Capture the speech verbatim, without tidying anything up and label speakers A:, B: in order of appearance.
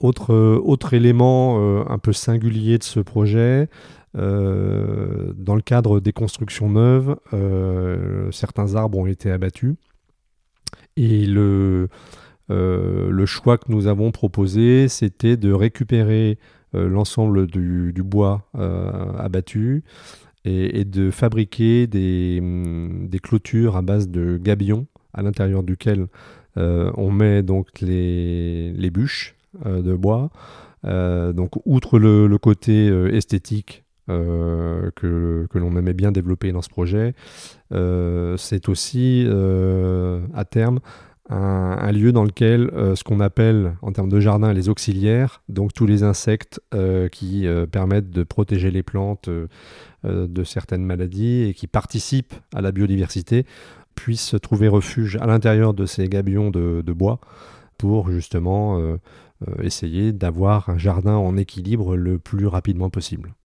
A: Autre, euh, autre élément euh, un peu singulier de ce projet, euh, dans le cadre des constructions neuves, euh, certains arbres ont été abattus. Et le, euh, le choix que nous avons proposé, c'était de récupérer euh, l'ensemble du, du bois euh, abattu et, et de fabriquer des, hum, des clôtures à base de gabions à l'intérieur duquel euh, on met donc les, les bûches euh, de bois. Euh, donc, outre le, le côté euh, esthétique euh, que, que l'on aimait bien développer dans ce projet, euh, c'est aussi euh, à terme un, un lieu dans lequel euh, ce qu'on appelle en termes de jardin les auxiliaires, donc tous les insectes euh, qui euh, permettent de protéger les plantes euh, euh, de certaines maladies et qui participent à la biodiversité, puissent trouver refuge à l'intérieur de ces gabions de, de bois pour justement euh, euh, essayer d'avoir un jardin en équilibre le plus rapidement possible.